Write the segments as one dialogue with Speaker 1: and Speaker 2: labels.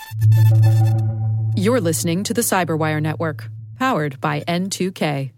Speaker 1: You're listening to the Cyberwire Network, powered by N2K.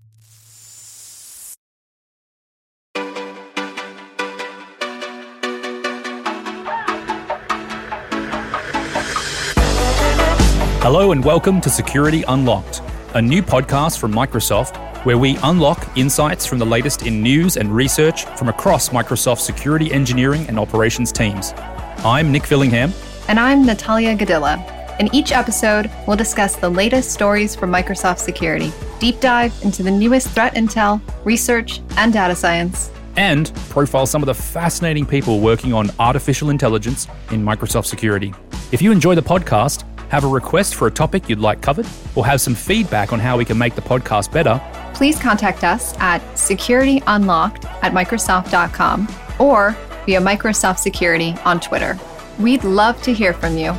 Speaker 2: Hello and welcome to Security Unlocked, a new podcast from Microsoft where we unlock insights from the latest in news and research from across Microsoft's security engineering and operations teams. I'm Nick Fillingham.
Speaker 3: And I'm Natalia Gadilla. In each episode, we'll discuss the latest stories from Microsoft Security, deep dive into the newest threat intel, research, and data science,
Speaker 2: and profile some of the fascinating people working on artificial intelligence in Microsoft Security. If you enjoy the podcast, have a request for a topic you'd like covered, or have some feedback on how we can make the podcast better,
Speaker 3: please contact us at securityunlocked@microsoft.com or via Microsoft Security on Twitter. We'd love to hear from you.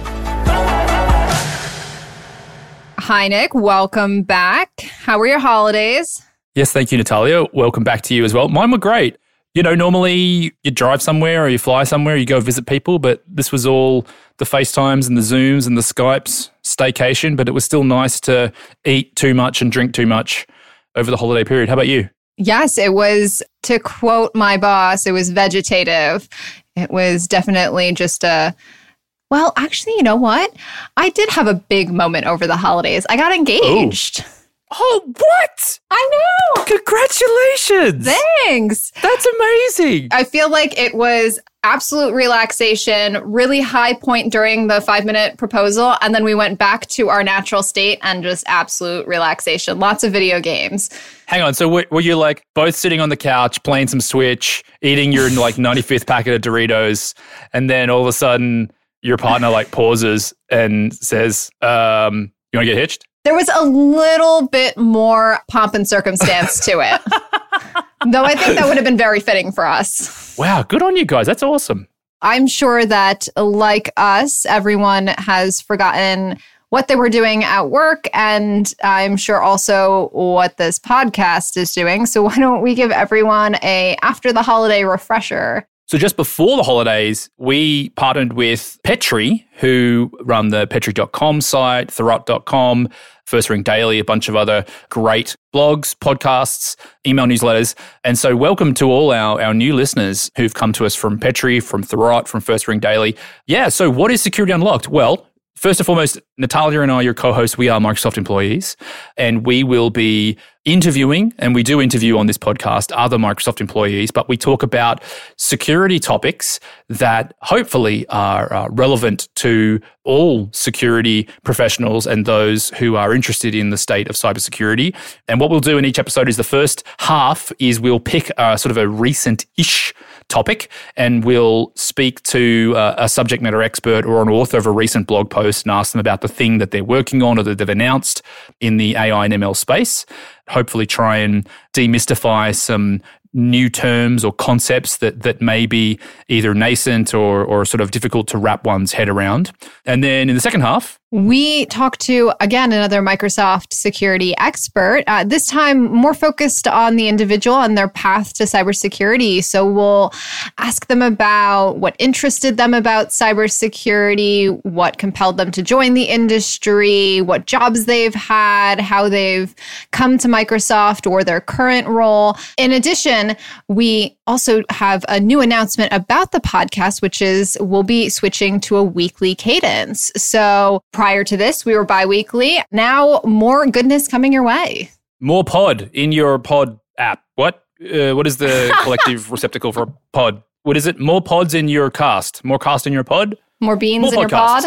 Speaker 3: Hi, Nick. Welcome back. How were your holidays?
Speaker 2: Yes, thank you, Natalia. Welcome back to you as well. Mine were great. You know, normally you drive somewhere or you fly somewhere, you go visit people, but this was all the FaceTimes and the Zooms and the Skypes staycation, but it was still nice to eat too much and drink too much over the holiday period. How about you?
Speaker 3: Yes, it was, to quote my boss, it was vegetative. It was definitely just well, actually, you know what? I did have a big moment over the holidays. I got engaged.
Speaker 2: Oh, what?
Speaker 3: I know.
Speaker 2: Congratulations.
Speaker 3: Thanks.
Speaker 2: That's amazing.
Speaker 3: I feel like it was absolute relaxation, really high point during the 5-minute proposal. And then we went back to our natural state and just absolute relaxation. Lots of video games.
Speaker 2: Hang on. So were you like both sitting on the couch, playing some Switch, eating your like 95th packet of Doritos, and then all of a sudden your partner like pauses and says, you want to get hitched?
Speaker 3: There was a little bit more pomp and circumstance to it. Though I think that would have been very fitting for us.
Speaker 2: Wow, good on you guys. That's awesome.
Speaker 3: I'm sure that, like us, everyone has forgotten what they were doing at work, and I'm sure also what this podcast is doing. So why don't we give everyone a after the holiday refresher?
Speaker 2: So just before the holidays, we partnered with Petri, who run the Petri.com site, Thurrott.com, First Ring Daily, a bunch of other great blogs, podcasts, email newsletters. And so welcome to all our new listeners who've come to us from Petri, from Thurrott, from First Ring Daily. Yeah, so what is Security Unlocked? Well, first and foremost, Natalia and I, your co-hosts, we are Microsoft employees, and we will be interviewing, and we do interview on this podcast, other Microsoft employees, but we talk about security topics that hopefully are relevant to all security professionals and those who are interested in the state of cybersecurity. And what we'll do in each episode is the first half is we'll pick sort of a recent-ish topic, and we'll speak to a subject matter expert or an author of a recent blog post and ask them about the thing that they're working on or that they've announced in the AI and ML space. Hopefully try and demystify some new terms or concepts that may be either nascent or sort of difficult to wrap one's head around. And then in the second half,
Speaker 3: we talked to, again, another Microsoft security expert, this time more focused on the individual and their path to cybersecurity. So we'll ask them about what interested them about cybersecurity, what compelled them to join the industry, what jobs they've had, how they've come to Microsoft or their current role. In addition, we also have a new announcement about the podcast, which is we'll be switching to a weekly cadence. So prior to this, we were bi-weekly. Now, more goodness coming your way.
Speaker 2: More pod in your pod app. What is the collective receptacle for pod? What is it? More pods in your cast. More cast in your pod?
Speaker 3: More beans in your pod?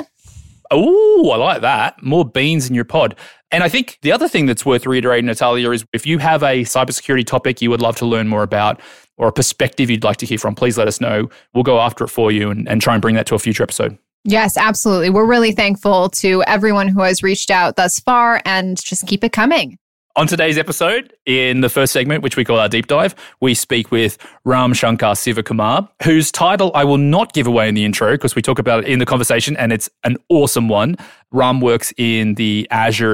Speaker 2: Oh, I like that. More beans in your pod. And I think the other thing that's worth reiterating, Natalia, is if you have a cybersecurity topic you would love to learn more about or a perspective you'd like to hear from, please let us know. We'll go after it for you and try and bring that to a future episode.
Speaker 3: Yes, absolutely. We're really thankful to everyone who has reached out thus far, and just keep it coming.
Speaker 2: On today's episode, in the first segment, which we call our deep dive, we speak with Ram Shankar Sivakumar, whose title I will not give away in the intro because we talk about it in the conversation and it's an awesome one. Ram works in the Azure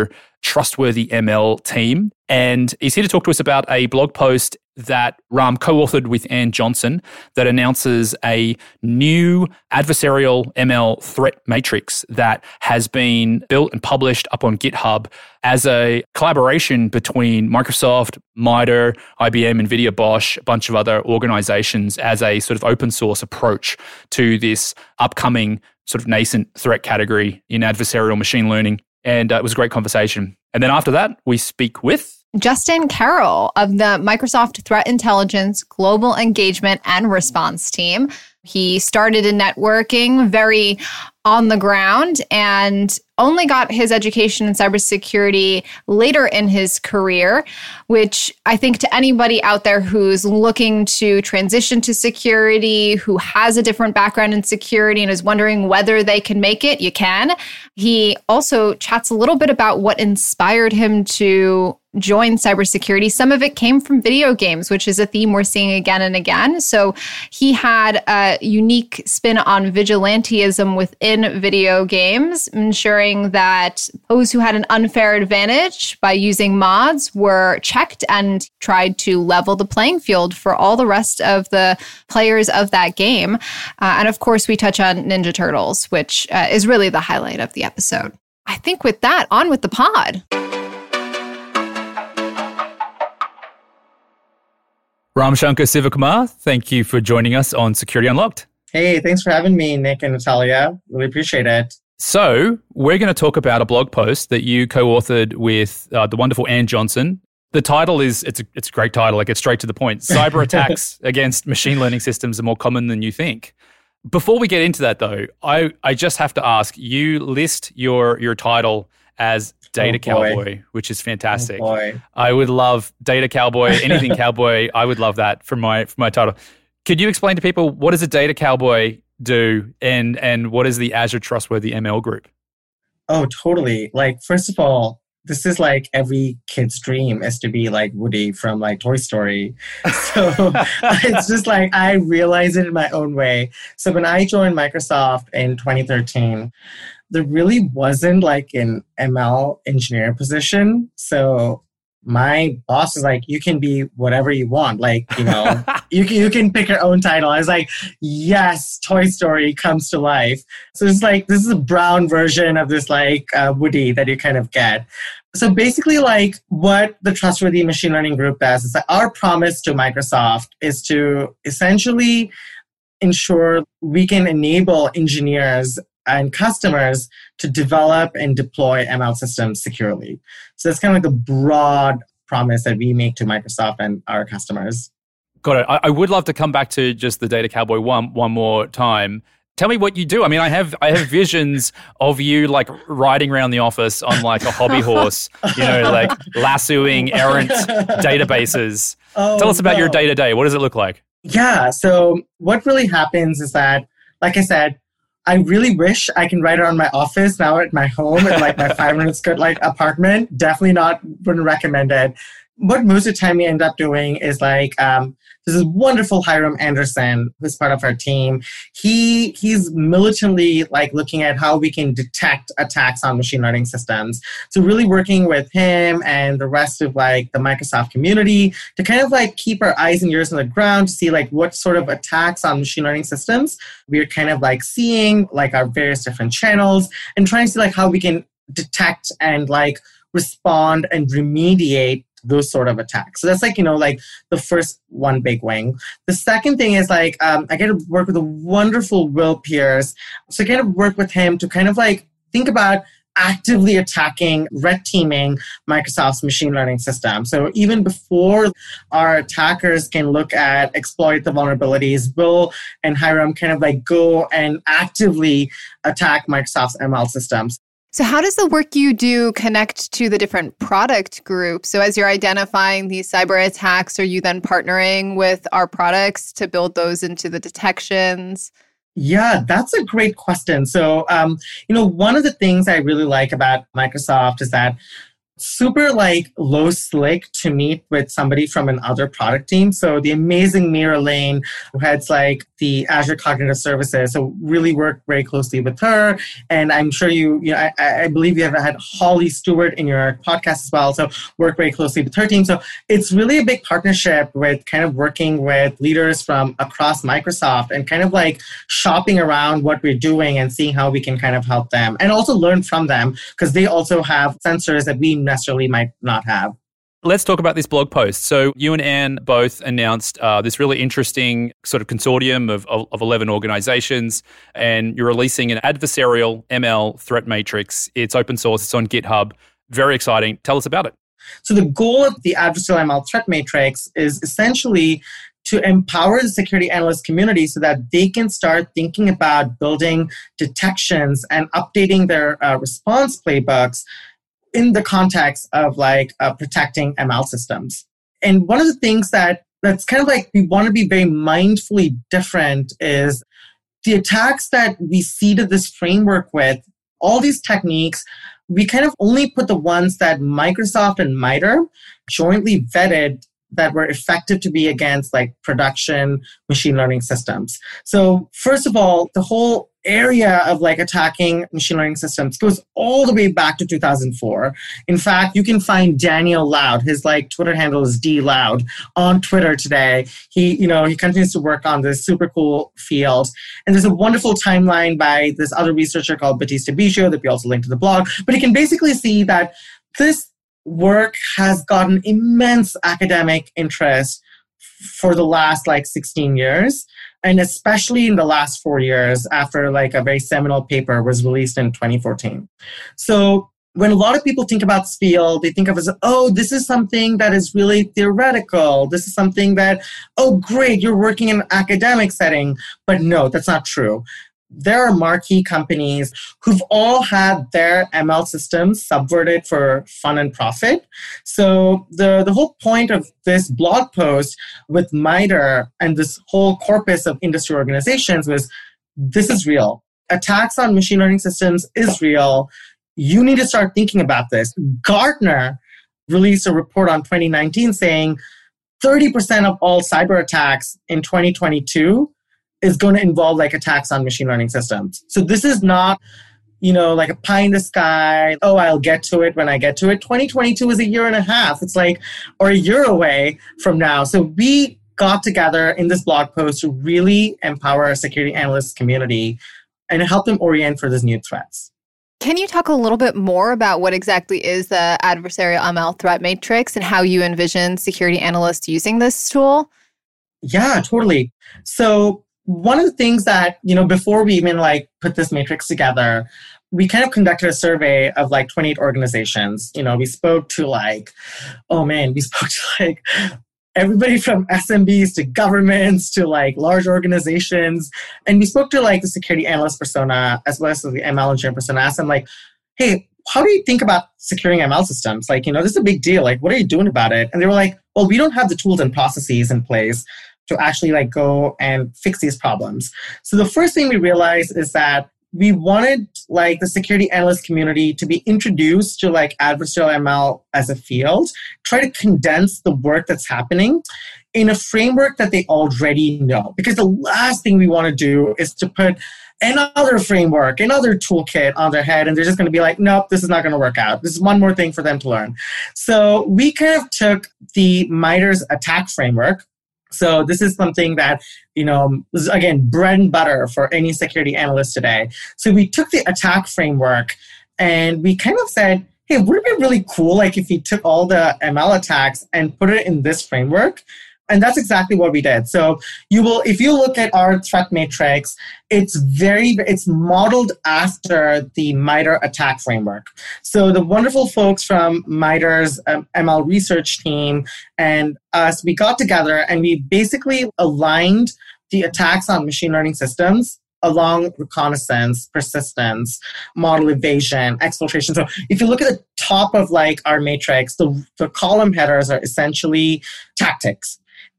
Speaker 2: Trustworthy ML team. And he's here to talk to us about a blog post that Ram co-authored with Ann Johnson that announces a new adversarial ML threat matrix that has been built and published up on GitHub as a collaboration between Microsoft, MITRE, IBM, NVIDIA, Bosch, a bunch of other organizations as a sort of open source approach to this upcoming sort of nascent threat category in adversarial machine learning. And it was a great conversation. And then after that, we speak with
Speaker 3: Justin Carroll of the Microsoft Threat Intelligence Global Engagement and Response Team. He started in networking very on the ground and only got his education in cybersecurity later in his career, which I think to anybody out there who's looking to transition to security, who has a different background in security and is wondering whether they can make it, you can. He also chats a little bit about what inspired him to join cybersecurity. Some of it came from video games, which is a theme we're seeing again and again. So he had a unique spin on vigilantism within video games, ensuring that those who had an unfair advantage by using mods were checked and tried to level the playing field for all the rest of the players of that game. And of course, we touch on Ninja Turtles, which is really the highlight of the episode. I think with that, on with the pod.
Speaker 2: Ram Shankar Sivakumar, thank you for joining us on Security Unlocked.
Speaker 4: Hey, thanks for having me, Nick and Natalia. Really appreciate it.
Speaker 2: So we're going to talk about a blog post that you co-authored with the wonderful Ann Johnson. The title is, it's a great title, like it's straight to the point. Cyber attacks against machine learning systems are more common than you think. Before we get into that though, I just have to ask, you list your title as Data Cowboy, which is fantastic. I would love Data Cowboy, anything cowboy. I would love that for my title. Could you explain to people what does a Data Cowboy do and what is the Azure Trustworthy ML group?
Speaker 4: Oh, totally. Like, first of all, this is like every kid's dream is to be like Woody from like Toy Story. So it's just like I realize it in my own way. So when I joined Microsoft in 2013, there really wasn't like an ML engineer position. So my boss was like, you can be whatever you want. Like, you know, you can pick your own title. I was like, yes, Toy Story comes to life. So it's like, this is a brown version of this like Woody that you kind of get. So basically like what the Trustworthy Machine Learning Group does is that our promise to Microsoft is to essentially ensure we can enable engineers and customers to develop and deploy ML systems securely. So that's kind of like the broad promise that we make to Microsoft and our customers.
Speaker 2: Got it. I would love to come back to just the Data Cowboy one more time. Tell me what you do. I mean, I have visions of you like riding around the office on like a hobby horse, you know, like lassoing errant databases. Tell us about your day-to-day. What does it look like?
Speaker 4: Yeah. So what really happens is that, like I said, I really wish I can write around my office now at my home in like my 500 square like apartment. Definitely wouldn't recommend it. What most of the time we end up doing is like, this is wonderful Hiram Anderson, who's part of our team. He's militantly like looking at how we can detect attacks on machine learning systems. So really working with him and the rest of like the Microsoft community to kind of like keep our eyes and ears on the ground to see like what sort of attacks on machine learning systems we're kind of like seeing, like our various different channels, and trying to see like how we can detect and like respond and remediate those sort of attacks. So that's like, you know, like the first one big wing. The second thing is like, I get to work with a wonderful Will Pierce. So I get to work with him to kind of like think about actively attacking, red teaming Microsoft's machine learning system. So even before our attackers can look at, exploit the vulnerabilities, Will and Hiram kind of like go and actively attack Microsoft's ML systems.
Speaker 3: So how does the work you do connect to the different product groups? So as you're identifying these cyber attacks, are you then partnering with our products to build those into the detections?
Speaker 4: Yeah, that's a great question. So, you know, one of the things I really like about Microsoft is that super like low slick to meet with somebody from another product team. So the amazing Mira Lane, who heads like the Azure Cognitive Services, so really work very closely with her. And I'm sure I believe you have had Holly Stewart in your podcast as well, so work very closely with her team. So it's really a big partnership with kind of working with leaders from across Microsoft and kind of like shopping around what we're doing and seeing how we can kind of help them and also learn from them, because they also have sensors that we necessarily might not have.
Speaker 2: Let's talk about this blog post. So you and Anne both announced this really interesting sort of consortium of 11 organizations, and you're releasing an adversarial ML threat matrix. It's open source. It's on GitHub. Very exciting. Tell us about it.
Speaker 4: So the goal of the adversarial ML threat matrix is essentially to empower the security analyst community so that they can start thinking about building detections and updating their response playbooks in the context of like protecting ML systems. And one of the things that's kind of like we want to be very mindfully different is the attacks that we seeded this framework with, all these techniques, we kind of only put the ones that Microsoft and MITRE jointly vetted that were effective to be against like production machine learning systems. So first of all, the whole area of like attacking machine learning systems goes all the way back to 2004. In fact, you can find Daniel Loud, his like Twitter handle is DLoud, on Twitter today. He continues to work on this super cool field. And there's a wonderful timeline by this other researcher called Batista Biggio that we also linked to the blog. But you can basically see that this work has gotten immense academic interest for the last like 16 years, and especially in the last 4 years after like a very seminal paper was released in 2014. So when a lot of people think about this field, they think of it as, oh, this is something that is really theoretical. This is something that, oh, great, you're working in an academic setting. But no, that's not true. There are marquee companies who've all had their ML systems subverted for fun and profit. So the whole point of this blog post with MITRE and this whole corpus of industry organizations was, this is real. Attacks on machine learning systems is real. You need to start thinking about this. Gartner released a report on 2019 saying 30% of all cyber attacks in 2022 is going to involve like attacks on machine learning systems. So this is not, like a pie in the sky, oh, I'll get to it when I get to it. 2022 is a year and a half. It's like, or a year away from now. So we got together in this blog post to really empower our security analyst community and help them orient for these new threats.
Speaker 3: Can you talk a little bit more about what exactly is the adversarial ML threat matrix and how you envision security analysts using this tool?
Speaker 4: Yeah, totally. So one of the things that, before we even like put this matrix together, we kind of conducted a survey of like 28 organizations. We spoke to everybody from SMBs to governments to like large organizations. And we spoke to like the security analyst persona as well as the ML engineer persona. Asked them like, hey, how do you think about securing ML systems? Like, this is a big deal. Like, what are you doing about it? And they were like, well, we don't have the tools and processes in place to actually like go and fix these problems. So the first thing we realized is that we wanted like the security analyst community to be introduced to like adversarial ML as a field, try to condense the work that's happening in a framework that they already know. Because the last thing we want to do is to put another framework, another toolkit on their head, and they're just going to be like, nope, this is not going to work out. This is one more thing for them to learn. So we kind of took the MITRE's attack framework. So this is something that, is again, bread and butter for any security analyst today. So we took the attack framework and we kind of said, hey, would it be really cool like if we took all the ML attacks and put it in this framework? And that's exactly what we did. So if you look at our threat matrix, it's modeled after the MITRE attack framework. So the wonderful folks from MITRE's ML research team and us, we got together and we basically aligned the attacks on machine learning systems along reconnaissance, persistence, model evasion, exfiltration. So if you look at the top of like our matrix, the column headers are essentially tactics.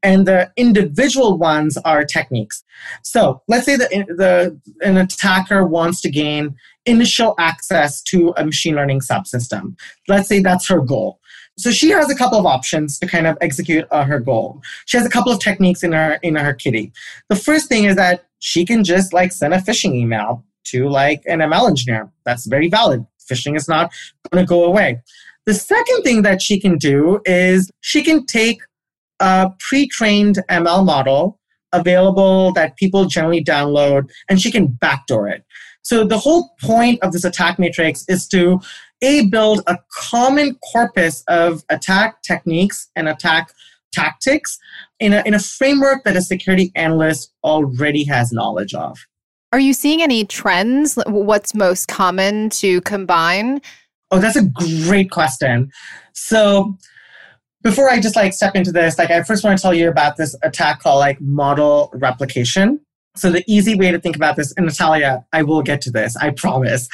Speaker 4: and the individual ones are techniques. So let's say that an attacker wants to gain initial access to a machine learning subsystem. Let's say that's her goal. So she has a couple of options to kind of execute her goal. She has a couple of techniques in her kitty. The first thing is that she can just like send a phishing email to like an ML engineer. That's very valid. Phishing is not going to go away. The second thing that she can do is she can take a pre-trained ML model available that people generally download, and she can backdoor it. So the whole point of this attack matrix is to build a common corpus of attack techniques and attack tactics in a framework that a security analyst already has knowledge of.
Speaker 3: Are you seeing any trends? What's most common to combine?
Speaker 4: Oh, that's a great question. So before I just like step into this, like I first want to tell you about this attack called like model replication. So the easy way to think about this, and Natalia, I will get to this, I promise.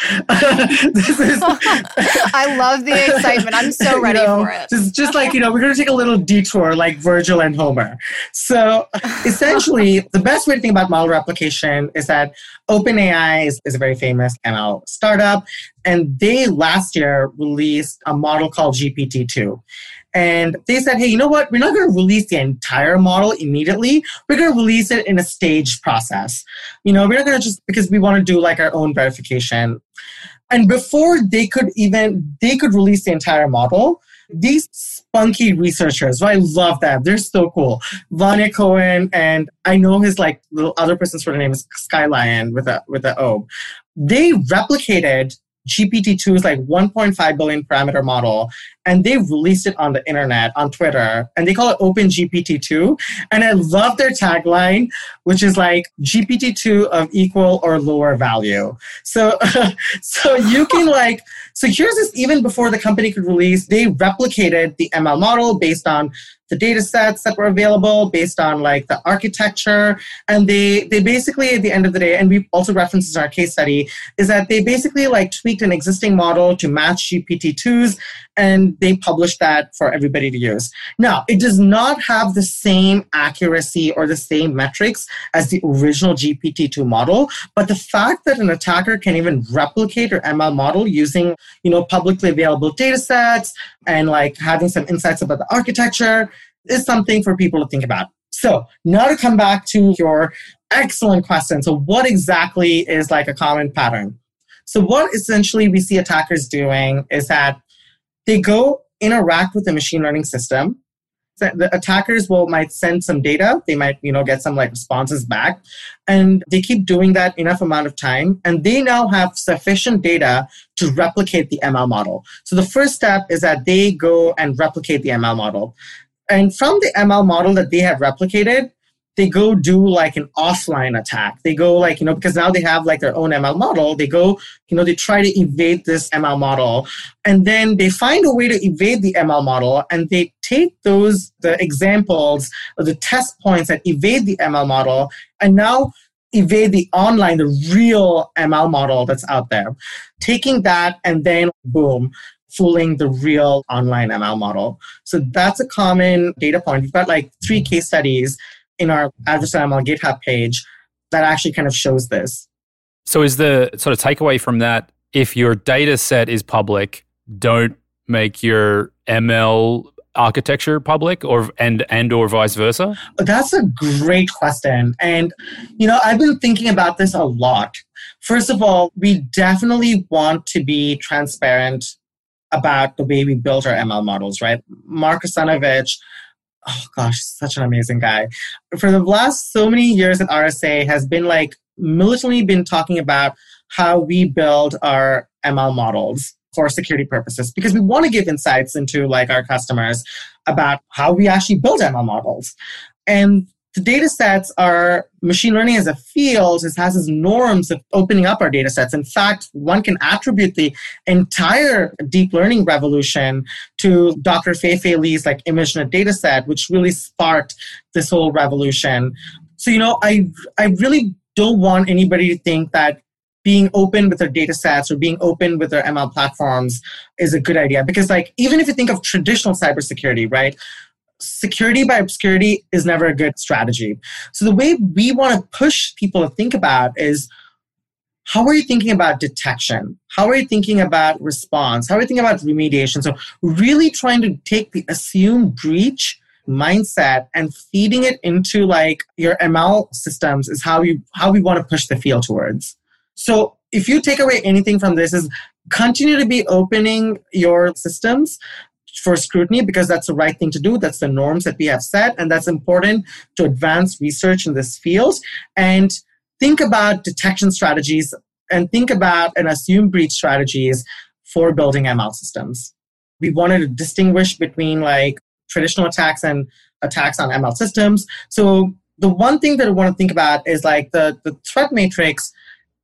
Speaker 3: I love the excitement. I'm so ready for it.
Speaker 4: Just like, we're going to take a little detour like Virgil and Homer. So essentially, the best way to think about model replication is that OpenAI is a very famous ML startup, and they last year released a model called GPT-2. And they said, hey, you know what? We're not going to release the entire model immediately. We're going to release it in a staged process. We're not going to just, because we want to do like our own verification. And before they could release the entire model, these spunky researchers, I love them. They're so cool. Vanya Cohen, and I know his like the other person's sort of name is Skylion with a O. They replicated GPT-2's like 1.5 billion parameter model, and they released it on the internet, on Twitter, and they call it OpenGPT-2. And I love their tagline, which is like GPT-2 of equal or lower value. So you can like, so here's this, even before the company could release, they replicated the ML model based on the data sets that were available, based on like the architecture. And they basically, at the end of the day, and we also referenced this in our case study, is that they basically like tweaked an existing model to match GPT-2's, and they published that for everybody to use. Now, it does not have the same accuracy or the same metrics as the original GPT-2 model, but the fact that an attacker can even replicate your ML model using, publicly available data sets and like having some insights about the architecture is something for people to think about. So now to come back to your excellent question. So what exactly is like a common pattern? So what essentially we see attackers doing is that they go interact with the machine learning system. The attackers might send some data. They might, get some like responses back. And they keep doing that enough amount of time. And they now have sufficient data to replicate the ML model. So the first step is that they go and replicate the ML model. And from the ML model that they have replicated, they go do like an offline attack. They go like, because now they have like their own ML model, they go, they try to evade this ML model. And then they find a way to evade the ML model, and they take the examples or the test points that evade the ML model and now evade the real ML model that's out there. Taking that and then boom, fooling the real online ML model. So that's a common data point. We've got like 3 case studies in our Adversarial ML GitHub page that actually kind of shows this.
Speaker 2: So is the sort of takeaway from that, if your data set is public, don't make your ML architecture public or vice versa?
Speaker 4: That's a great question. And, I've been thinking about this a lot. First of all, we definitely want to be transparent about the way we build our ML models, right? Mark Russinovich, oh gosh, such an amazing guy. For the last so many years at RSA has been like militantly been talking about how we build our ML models for security purposes, because we want to give insights into like our customers about how we actually build ML models. And the data sets are machine learning as a field has its norms of opening up our data sets. In fact, one can attribute the entire deep learning revolution to Dr. Fei-Fei Li's like ImageNet data set, which really sparked this whole revolution. So, I really don't want anybody to think that being open with their data sets or being open with their ML platforms is a good idea. Because like, even if you think of traditional cybersecurity, right? security by obscurity is never a good strategy. So the way we want to push people to think about is, how are you thinking about detection? How are you thinking about response? How are you thinking about remediation? So really trying to take the assumed breach mindset and feeding it into like your ML systems is how we want to push the field towards. So if you take away anything from this, is continue to be opening your systems for scrutiny, because that's the right thing to do. That's the norms that we have set, and that's important to advance research in this field. And think about detection strategies and think about an assumed breach strategies for building ML systems. We wanted to distinguish between like traditional attacks and attacks on ML systems. So the one thing that I want to think about is like the threat matrix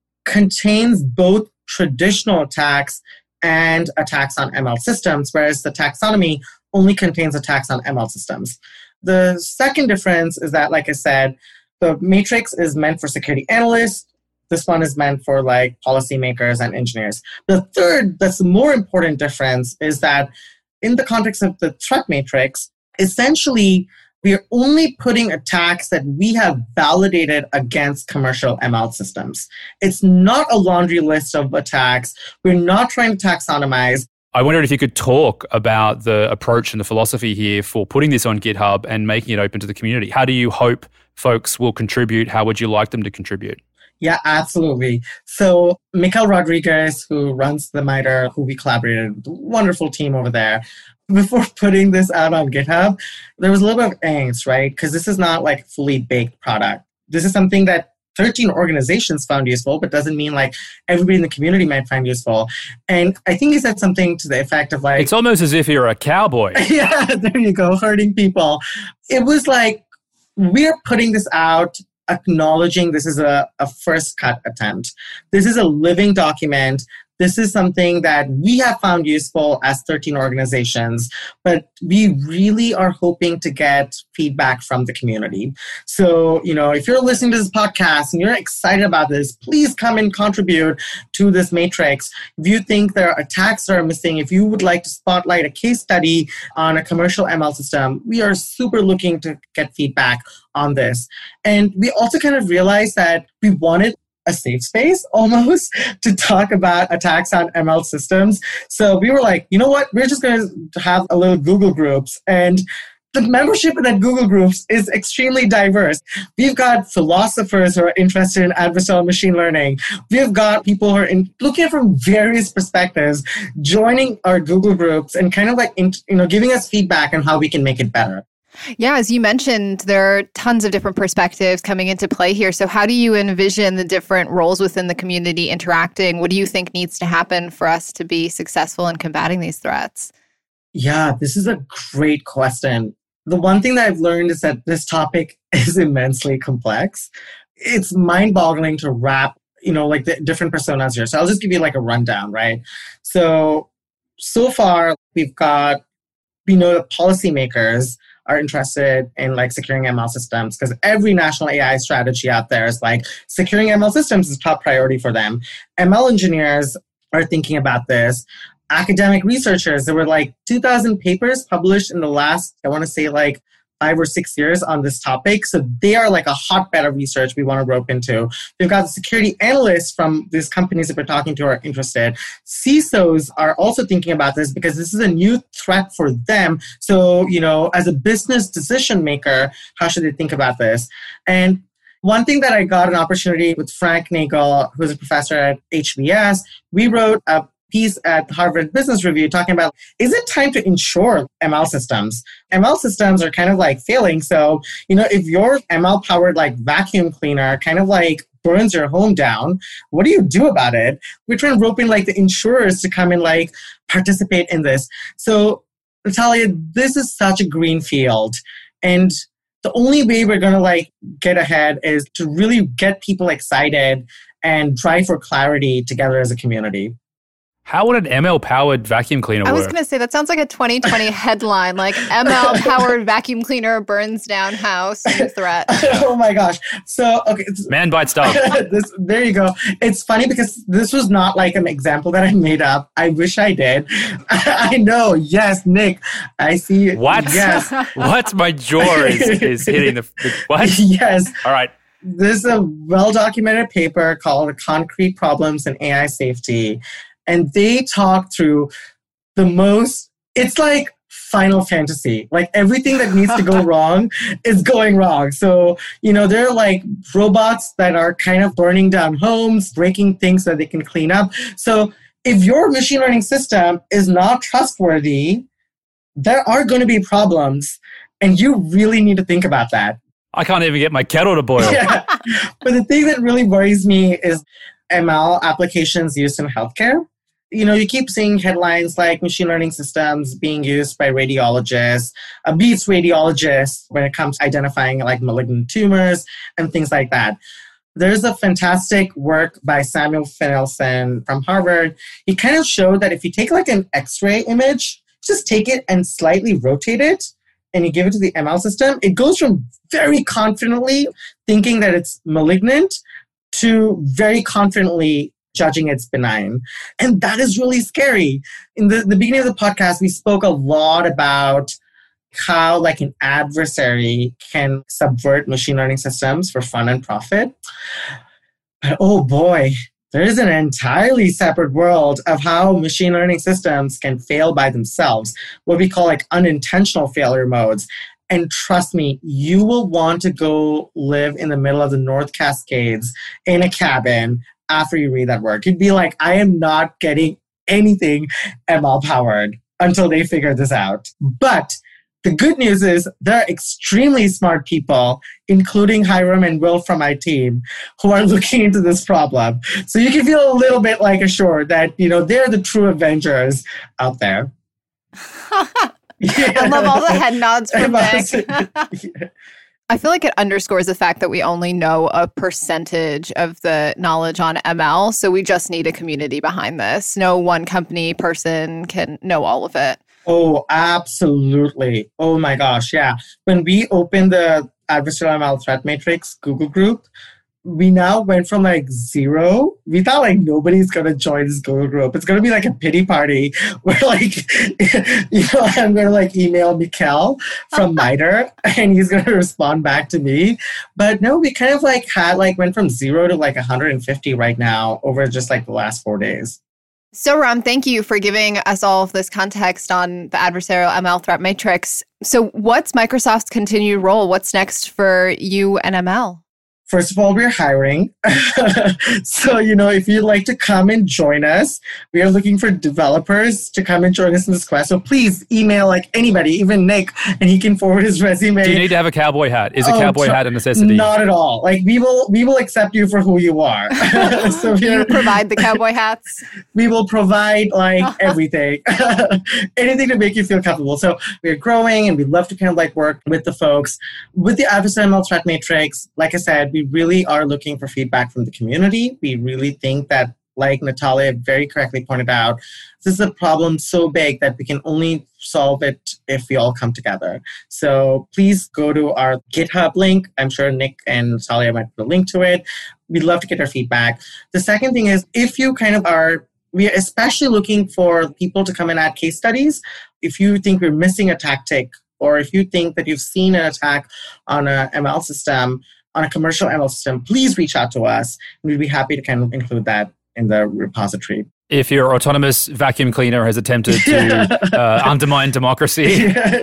Speaker 4: contains both traditional attacks and attacks on ML systems, whereas the taxonomy only contains attacks on ML systems. The second difference is that, like I said, the matrix is meant for security analysts. This one is meant for like policymakers and engineers. The third, that's the more important difference, is that in the context of the threat matrix, essentially, we are only putting attacks that we have validated against commercial ML systems. It's not a laundry list of attacks. We're not trying to taxonomize.
Speaker 2: I wondered if you could talk about the approach and the philosophy here for putting this on GitHub and making it open to the community. How do you hope folks will contribute? How would you like them to contribute?
Speaker 4: Yeah, absolutely. So Mikel Rodriguez, who runs the MITRE, who we collaborated with, wonderful team over there. Before putting this out on GitHub, there was a little bit of angst, right? Because this is not like a fully baked product. This is something that 13 organizations found useful, but doesn't mean like everybody in the community might find useful. And I think he said something to the effect of like...
Speaker 2: It's almost as if you're a cowboy.
Speaker 4: Yeah, there you go, hurting people. It was like, we're putting this out acknowledging this is a first cut attempt. This is a living document. This is something that we have found useful as 13 organizations, but we really are hoping to get feedback from the community. So, if you're listening to this podcast and you're excited about this, please come and contribute to this matrix. If you think there are attacks that are missing, if you would like to spotlight a case study on a commercial ML system, we are super looking to get feedback on this. And we also kind of realized that we wanted a safe space almost to talk about attacks on ML systems. So we were like, you know what? We're just going to have a little Google Groups. And the membership in that Google Groups is extremely diverse. We've got philosophers who are interested in adversarial machine learning. We've got people who are looking at from various perspectives, joining our Google Groups and kind of like, giving us feedback on how we can make it better.
Speaker 3: Yeah, as you mentioned, there are tons of different perspectives coming into play here. So how do you envision the different roles within the community interacting? What do you think needs to happen for us to be successful in combating these threats?
Speaker 4: Yeah, this is a great question. The one thing that I've learned is that this topic is immensely complex. It's mind-boggling to wrap, like the different personas here. So I'll just give you like a rundown, right? So far, we've got, the policymakers are interested in like securing ML systems, because every national AI strategy out there is like securing ML systems is top priority for them. ML engineers are thinking about this. Academic researchers, there were like 2,000 papers published in the last, I want to say like 5 or 6 years on this topic. So they are like a hotbed of research we want to rope into. We've got the security analysts from these companies that we're talking to are interested. CISOs are also thinking about this because this is a new threat for them. So, as a business decision maker, how should they think about this? And one thing that I got an opportunity with Frank Nagel, who's a professor at HBS, we wrote a piece at Harvard Business Review talking about, is it time to insure ML systems? ML systems are kind of like failing. So, if your ML powered like vacuum cleaner kind of like burns your home down, what do you do about it? We're trying to rope in like the insurers to come and like participate in this. So Natalia, this is such a green field. And the only way we're going to like get ahead is to really get people excited and drive for clarity together as a community.
Speaker 2: How would an ML-powered vacuum cleaner work?
Speaker 3: I was going to say, that sounds like a 2020 headline, like ML-powered vacuum cleaner burns down house, new threat.
Speaker 4: Oh my gosh. So, okay.
Speaker 2: Man bites dog.
Speaker 4: There you go. It's funny because this was not like an example that I made up. I wish I did. I know. Yes, Nick. I see.
Speaker 2: What?
Speaker 4: Yes.
Speaker 2: What? My jaw is hitting the what?
Speaker 4: Yes.
Speaker 2: All right.
Speaker 4: There's a well-documented paper called Concrete Problems in AI Safety. And they talk through it's like Final Fantasy. Like everything that needs to go wrong is going wrong. So, there are like robots that are kind of burning down homes, breaking things that they can clean up. So if your machine learning system is not trustworthy, there are going to be problems. And you really need to think about that.
Speaker 2: I can't even get my kettle to boil.
Speaker 4: Yeah. But the thing that really worries me is ML applications used in healthcare. You keep seeing headlines like machine learning systems being used by radiologists, beats radiologists when it comes to identifying like malignant tumors and things like that. There's a fantastic work by Samuel Finelson from Harvard. He kind of showed that if you take like an X-ray image, just take it and slightly rotate it, and you give it to the ML system, it goes from very confidently thinking that it's malignant to very confidently judging it's benign. And that is really scary. In the beginning of the podcast, we spoke a lot about how like an adversary can subvert machine learning systems for fun and profit. But oh boy, there is an entirely separate world of how machine learning systems can fail by themselves, what we call like unintentional failure modes. And trust me, you will want to go live in the middle of the North Cascades in a cabin after you read that work. You'd be like, I am not getting anything ML powered until they figure this out. But the good news is there are extremely smart people, including Hiram and Will from my team, who are looking into this problem. So you can feel a little bit like assured that, they're the true Avengers out there.
Speaker 3: Yeah. I love all the head nods from Nick. I feel like it underscores the fact that we only know a percentage of the knowledge on ML. So we just need a community behind this. No one company person can know all of it.
Speaker 4: Oh, absolutely. Oh my gosh. Yeah. When we opened the Adversarial ML Threat Matrix Google group, we now went from like 0. We thought like nobody's going to join this Google group. It's going to be like a pity party where like, I'm going to like email Mikkel from MITRE and he's going to respond back to me. But no, we kind of like went from 0 to like 150 right now over just like the last 4 days.
Speaker 3: So Ram, thank you for giving us all of this context on the Adversarial ML Threat Matrix. So what's Microsoft's continued role? What's next for you and ML?
Speaker 4: First of all, we're hiring. So, if you'd like to come and join us, we are looking for developers to come and join us in this class. So please email like anybody, even Nick, and he can forward his resume.
Speaker 2: Do you need to have a cowboy hat? Is a cowboy hat a necessity?
Speaker 4: Not at all. Like we will accept you for who you are.
Speaker 3: So you provide the cowboy hats?
Speaker 4: We will provide like everything, anything to make you feel comfortable. So we're growing and we'd love to kind of like work with the folks. With the Adversarial ML Threat Matrix, like I said, we really are looking for feedback from the community. We really think that, like Natalia very correctly pointed out, this is a problem so big that we can only solve it if we all come together. So please go to our GitHub link. I'm sure Nick and Natalia might put a link to it. We'd love to get your feedback. The second thing is, if you kind of we are especially looking for people to come and add case studies. If you think we're missing a tactic, or if you think that you've seen an attack on an ML system, on a commercial ML system, please reach out to us. And we'd be happy to kind of include that in the repository.
Speaker 2: If your autonomous vacuum cleaner has attempted to undermine democracy,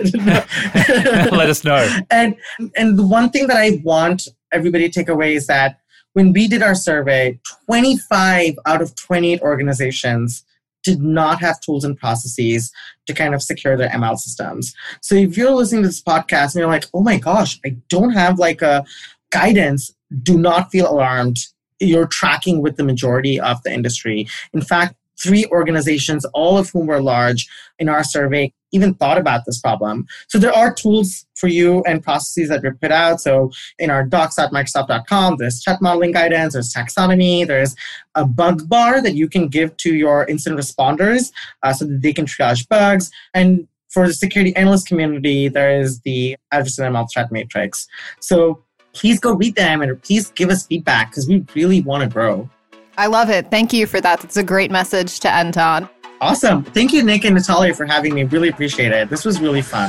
Speaker 2: let us know.
Speaker 4: And the one thing that I want everybody to take away is that when we did our survey, 25 out of 28 organizations did not have tools and processes to kind of secure their ML systems. So if you're listening to this podcast and you're like, oh my gosh, I don't have like a guidance, do not feel alarmed. You're tracking with the majority of the industry. In fact, 3 organizations, all of whom were large in our survey, even thought about this problem. So there are tools for you and processes that we've put out. So in our docs.microsoft.com, there's threat modeling guidance, there's taxonomy, there's a bug bar that you can give to your incident responders so that they can triage bugs. And for the security analyst community, there is the adversarial threat matrix. So please go read them and please give us feedback because we really want to grow.
Speaker 3: I love it. Thank you for that. That's a great message to end on.
Speaker 4: Awesome. Thank you, Nick and Natalia, for having me. Really appreciate it. This was really fun.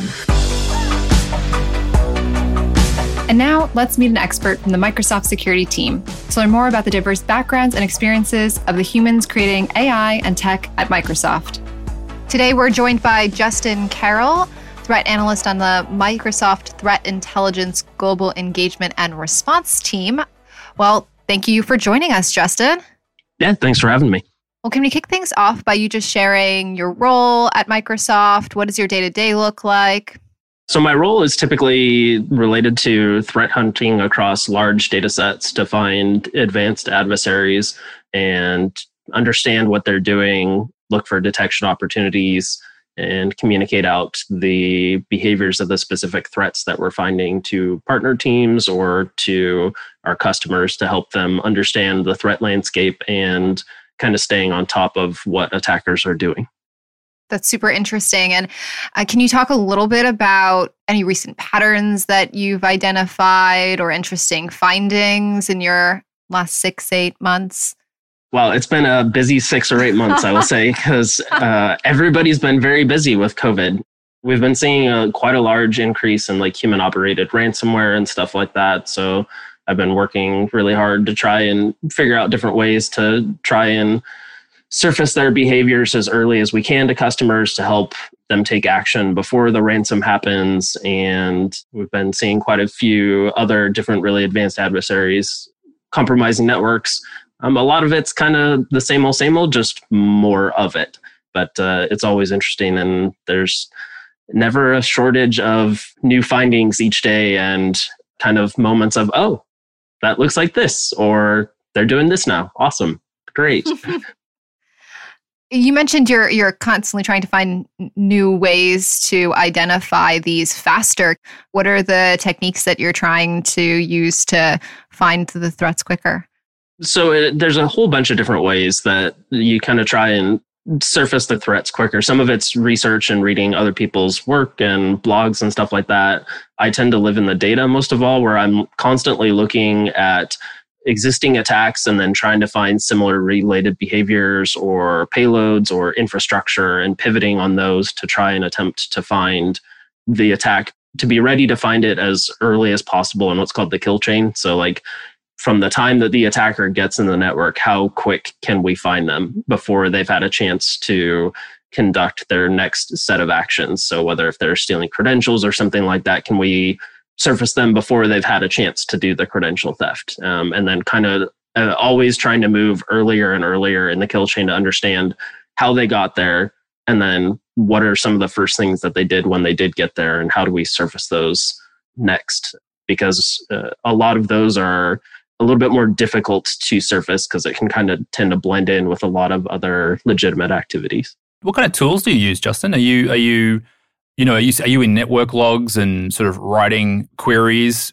Speaker 3: And now let's meet an expert from the Microsoft security team to learn more about the diverse backgrounds and experiences of the humans creating AI and tech at Microsoft. Today, we're joined by Justin Carroll, threat analyst on the Microsoft Threat Intelligence Global Engagement and Response team. Well, thank you for joining us, Justin.
Speaker 5: Yeah, thanks for having me.
Speaker 3: Well, can we kick things off by you just sharing your role at Microsoft? What does your day-to-day look like?
Speaker 5: So my role is typically related to threat hunting across large data sets to find advanced adversaries and understand what they're doing, look for detection opportunities, and communicate out the behaviors of the specific threats that we're finding to partner teams or to our customers to help them understand the threat landscape and kind of staying on top of what attackers are doing.
Speaker 3: That's super interesting. And can you talk a little bit about any recent patterns that you've identified or interesting findings in your last 6-8 months?
Speaker 5: Well, it's been a busy 6 or 8 months, I will say, because everybody's been very busy with COVID. We've been seeing quite a large increase in like human operated ransomware and stuff like that. So I've been working really hard to try and figure out different ways to try and surface their behaviors as early as we can to customers to help them take action before the ransom happens. And we've been seeing quite a few other different really advanced adversaries compromising networks. A lot of it's kind of the same old, just more of it. But it's always interesting, and there's never a shortage of new findings each day and kind of moments of, oh, that looks like this, or they're doing this now. Awesome. Great.
Speaker 3: You mentioned you're constantly trying to find new ways to identify these faster. What are the techniques that you're trying to use to find the threats quicker?
Speaker 5: So there's a whole bunch of different ways that you kind of try and surface the threats quicker. Some of it's research and reading other people's work and blogs and stuff like that. I tend to live in the data most of all, where I'm constantly looking at existing attacks and then trying to find similar related behaviors or payloads or infrastructure and pivoting on those to try and attempt to find the attack, to be ready to find it as early as possible in what's called the kill chain. So like from the time that the attacker gets in the network, how quick can we find them before they've had a chance to conduct their next set of actions? So whether if they're stealing credentials or something like that, can we surface them before they've had a chance to do the credential theft? And then kind of always trying to move earlier and earlier in the kill chain to understand how they got there. And then what are some of the first things that they did when they did get there, and how do we surface those next? Because a lot of those are a little bit more difficult to surface because it can kind of tend to blend in with a lot of other legitimate activities.
Speaker 2: What kind of tools do you use, Justin? Are you in network logs and sort of writing queries?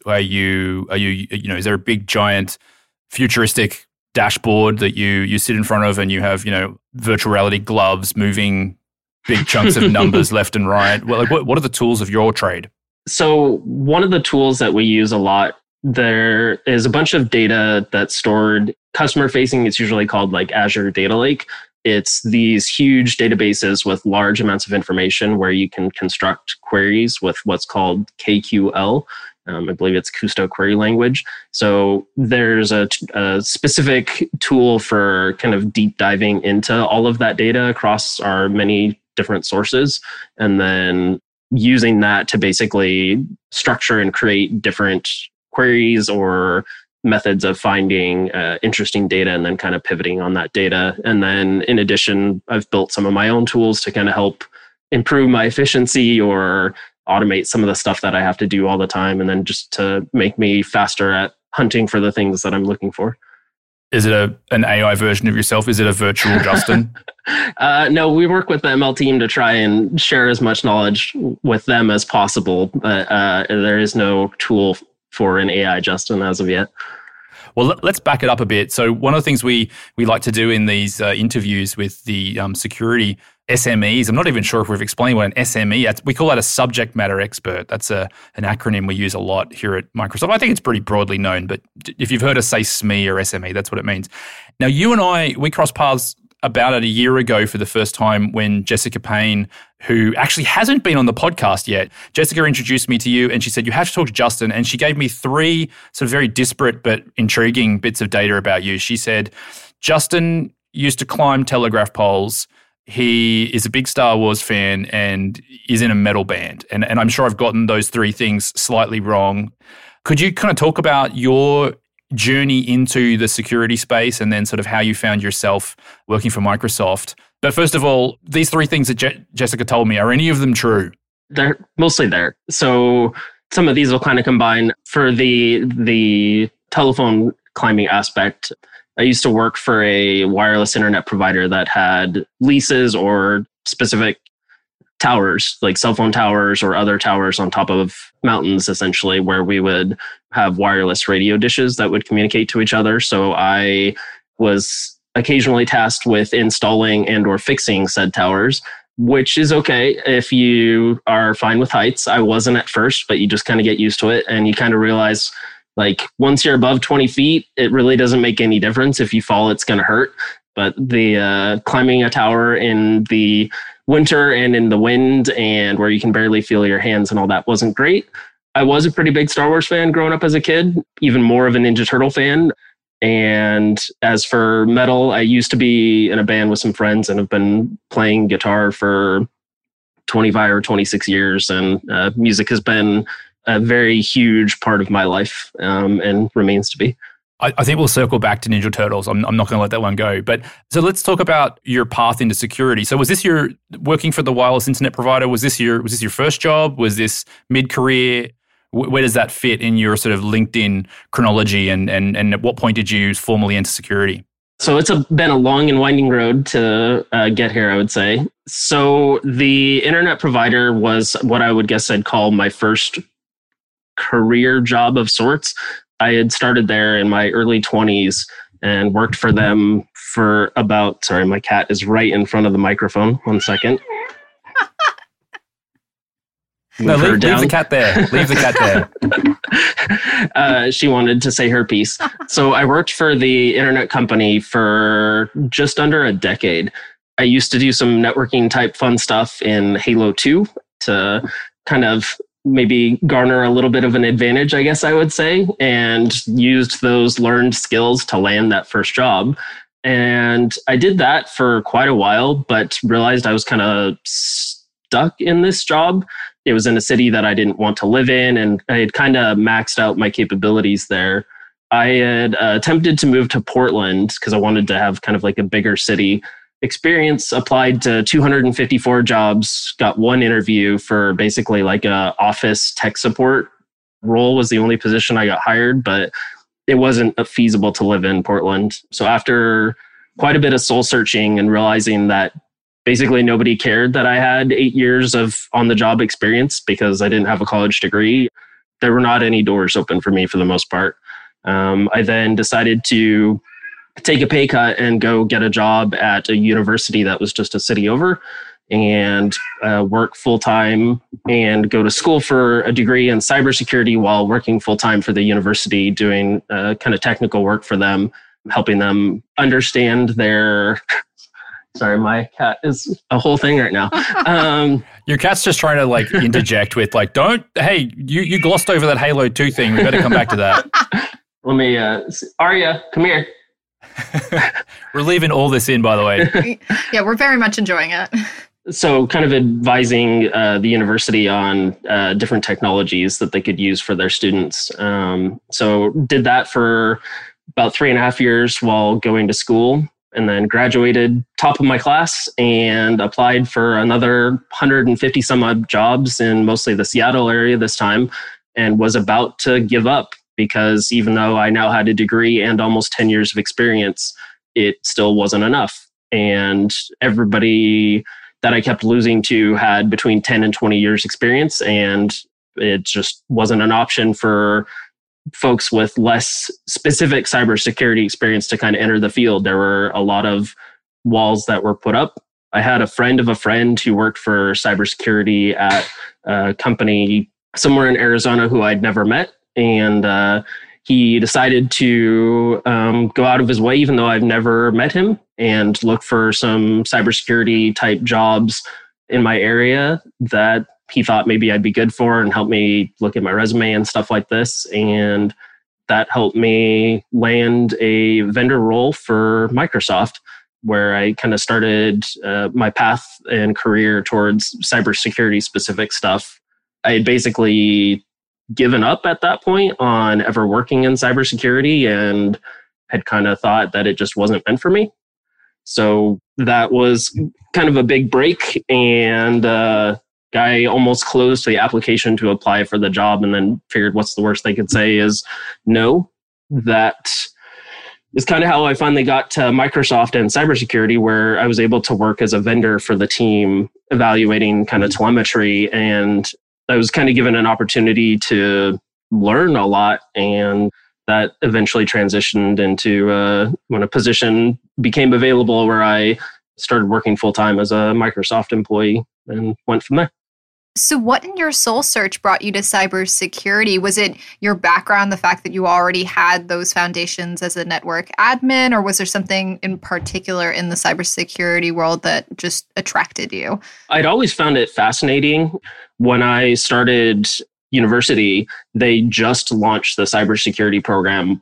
Speaker 2: Is there a big giant futuristic dashboard that you sit in front of and you have, virtual reality gloves moving big chunks of numbers left and right? Well, what are the tools of your trade?
Speaker 5: So one of the tools that we use a lot, there is a bunch of data that's stored customer facing. It's usually called like Azure Data Lake. It's these huge databases with large amounts of information where you can construct queries with what's called KQL. I believe it's Kusto query language. So there's a specific tool for kind of deep diving into all of that data across our many different sources, and then using that to basically structure and create different queries or methods of finding interesting data and then kind of pivoting on that data. And then in addition, I've built some of my own tools to kind of help improve my efficiency or automate some of the stuff that I have to do all the time, and then just to make me faster at hunting for the things that I'm looking for.
Speaker 2: Is it an AI version of yourself? Is it a virtual Justin?
Speaker 5: No, we work with the ML team to try and share as much knowledge with them as possible. But there is no tool for an AI Justin as of yet.
Speaker 2: Well, let's back it up a bit. So one of the things we like to do in these interviews with the security SMEs, I'm not even sure if we've explained what an SME is. We call that a subject matter expert. That's an acronym we use a lot here at Microsoft. I think it's pretty broadly known, but if you've heard us say SME or SME, that's what it means. Now, you and I, we crossed paths about a year ago for the first time when Jessica Payne, who actually hasn't been on the podcast yet, Jessica introduced me to you and she said, you have to talk to Justin. And she gave me 3 sort of very disparate but intriguing bits of data about you. She said, Justin used to climb telegraph poles. He is a big Star Wars fan and is in a metal band. And I'm sure I've gotten those 3 things slightly wrong. Could you kind of talk about your journey into the security space and then sort of how you found yourself working for Microsoft? But first of all, these 3 things that Jessica told me, are any of them true?
Speaker 5: They're mostly there. So some of these will kind of combine. For the telephone climbing aspect, I used to work for a wireless internet provider that had leases or specific towers, like cell phone towers or other towers on top of mountains, essentially, where we would have wireless radio dishes that would communicate to each other. So I was occasionally tasked with installing and or fixing said towers, which is okay if you are fine with heights. I wasn't at first, but you just kind of get used to it. And you kind of realize, like, once you're above 20 feet, it really doesn't make any difference. If you fall, it's going to hurt. But the climbing a tower in the winter and in the wind and where you can barely feel your hands and all that wasn't great. I was a pretty big Star Wars fan growing up as a kid, even more of a Ninja Turtle fan. And as for metal, I used to be in a band with some friends and have been playing guitar for 25 or 26 years. And music has been a very huge part of my life and remains to be.
Speaker 2: I think we'll circle back to Ninja Turtles. I'm not going to let that one go. But so let's talk about your path into security. So was this your working for the wireless internet provider? Was this your first job? Was this mid-career? Where does that fit in your sort of LinkedIn chronology? And at what point did you formally enter security?
Speaker 5: So it's been a long and winding road to get here, I would say. So the internet provider was what I would guess I'd call my first career job of sorts. I had started there in my early 20s and worked for them for about, sorry, my cat is right in front of the microphone. 1 second.
Speaker 2: No, leave the cat there. Leave the cat
Speaker 5: there. She wanted to say her piece. So I worked for the internet company for just under a decade. I used to do some networking type fun stuff in Halo 2 to kind of maybe garner a little bit of an advantage, I guess I would say, and used those learned skills to land that first job. And I did that for quite a while, but realized I was kind of stuck in this job. It was in a city that I didn't want to live in, and I had kind of maxed out my capabilities there. I had attempted to move to Portland because I wanted to have kind of like a bigger city experience, applied to 254 jobs, got 1 interview for basically like a office tech support role was the only position I got hired, but it wasn't feasible to live in Portland. So after quite a bit of soul searching and realizing that basically nobody cared that I had 8 years of on-the-job experience because I didn't have a college degree, there were not any doors open for me for the most part. I then decided to take a pay cut and go get a job at a university that was just a city over and work full-time and go to school for a degree in cybersecurity while working full-time for the university, doing kind of technical work for them, helping them understand their... Sorry, my cat is a whole thing right now.
Speaker 2: Your cat's just trying to like interject with like, hey, you glossed over that Halo 2 thing. We better come back to that.
Speaker 5: Let me, Arya, come here.
Speaker 2: We're leaving all this in, by the way.
Speaker 3: Yeah, we're very much enjoying it.
Speaker 5: So kind of advising the university on different technologies that they could use for their students. So did that for about 3.5 years while going to school, and then graduated top of my class and applied for another 150 some odd jobs in mostly the Seattle area this time, and was about to give up because even though I now had a degree and almost 10 years of experience, it still wasn't enough. And everybody that I kept losing to had between 10 and 20 years experience, and it just wasn't an option for folks with less specific cybersecurity experience to kind of enter the field. There were a lot of walls that were put up. I had a friend of a friend who worked for cybersecurity at a company somewhere in Arizona who I'd never met. And he decided to go out of his way, even though I've never met him, and look for some cybersecurity type jobs in my area that he thought maybe I'd be good for, and help me look at my resume and stuff like this. And that helped me land a vendor role for Microsoft, where I kind of started my path and career towards cybersecurity specific stuff. I had basically given up at that point on ever working in cybersecurity and had kind of thought that it just wasn't meant for me. So that was kind of a big break, and I almost closed the application to apply for the job, and then figured what's the worst they could say is no. That is kind of how I finally got to Microsoft and cybersecurity, where I was able to work as a vendor for the team evaluating kind of telemetry. And I was kind of given an opportunity to learn a lot, and that eventually transitioned into when a position became available where I started working full-time as a Microsoft employee and went from there.
Speaker 3: So what in your soul search brought you to cybersecurity? Was it your background, the fact that you already had those foundations as a network admin, or was there something in particular in the cybersecurity world that just attracted you?
Speaker 5: I'd always found it fascinating. When I started university, they just launched the cybersecurity program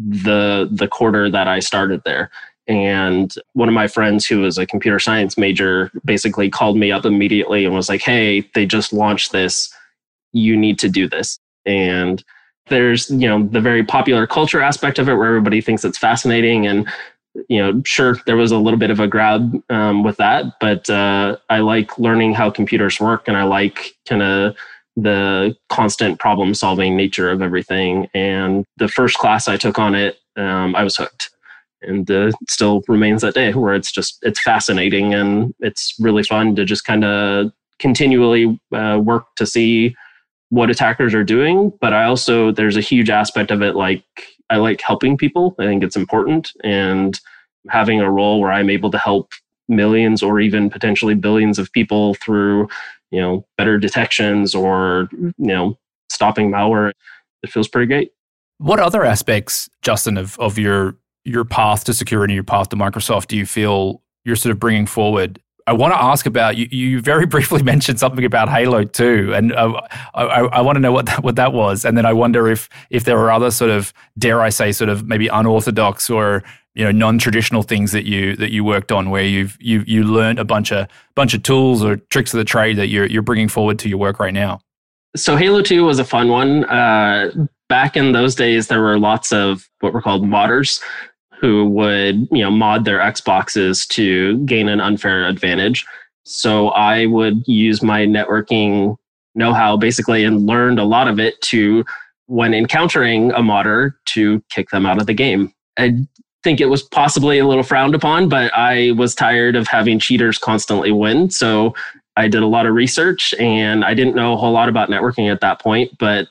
Speaker 5: the quarter that I started there. And one of my friends who was a computer science major basically called me up immediately and was like, hey, they just launched this. You need to do this. And there's, the very popular culture aspect of it where everybody thinks it's fascinating. And, sure, there was a little bit of a grab with that. But I like learning how computers work, and I like kind of the constant problem solving nature of everything. And the first class I took on it, I was hooked. And still remains that day, where it's fascinating, and it's really fun to just kind of continually work to see what attackers are doing. But there's a huge aspect of it, like I like helping people. I think it's important, and having a role where I'm able to help millions or even potentially billions of people through, better detections or, stopping malware, it feels pretty great.
Speaker 2: What other aspects, Justin, of your path to security, your path to Microsoft, do you feel you're sort of bringing forward? I want to ask about, you very briefly mentioned something about Halo 2, and I want to know what that was. And then I wonder if there are other sort of, dare I say, sort of maybe unorthodox or non-traditional things that you worked on, where you learned a bunch of tools or tricks of the trade that you're bringing forward to your work right now.
Speaker 5: So Halo 2 was a fun one. Back in those days, there were lots of what were called modders, who would, mod their Xboxes to gain an unfair advantage. So I would use my networking know-how basically, and learned a lot of it to, when encountering a modder, to kick them out of the game. I think it was possibly a little frowned upon, but I was tired of having cheaters constantly win. So I did a lot of research, and I didn't know a whole lot about networking at that point, but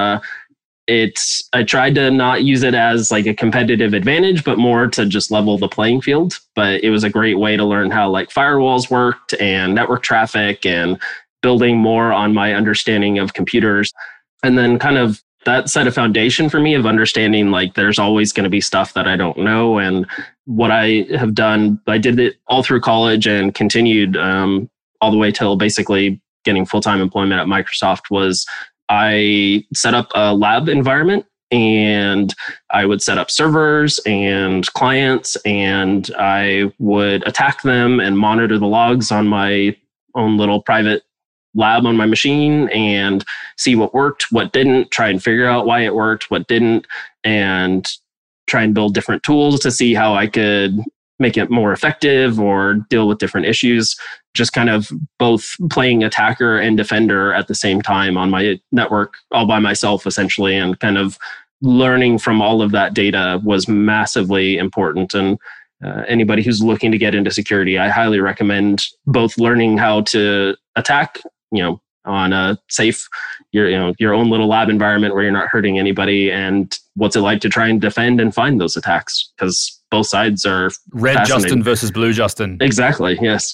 Speaker 5: I tried to not use it as like a competitive advantage, but more to just level the playing field. But it was a great way to learn how like firewalls worked and network traffic, and building more on my understanding of computers. And then kind of that set a foundation for me of understanding like there's always going to be stuff that I don't know. And what I have done, I did it all through college and continued all the way till basically getting full-time employment at Microsoft, was I set up a lab environment, and I would set up servers and clients, and I would attack them and monitor the logs on my own little private lab on my machine, and see what worked, what didn't, try and figure out why it worked, what didn't, and try and build different tools to see how I could make it more effective or deal with different issues. Just kind of both playing attacker and defender at the same time on my network, all by myself essentially, and kind of learning from all of that data was massively important. And anybody who's looking to get into security, I highly recommend both learning how to attack, on a safe, your own little lab environment where you're not hurting anybody, and what's it like to try and defend and find those attacks, because both sides are
Speaker 2: red Justin versus blue Justin.
Speaker 5: Exactly. Yes.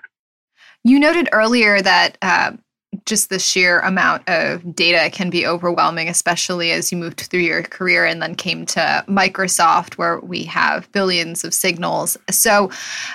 Speaker 3: You noted earlier that just the sheer amount of data can be overwhelming, especially as you moved through your career and then came to Microsoft, where we have billions of signals. So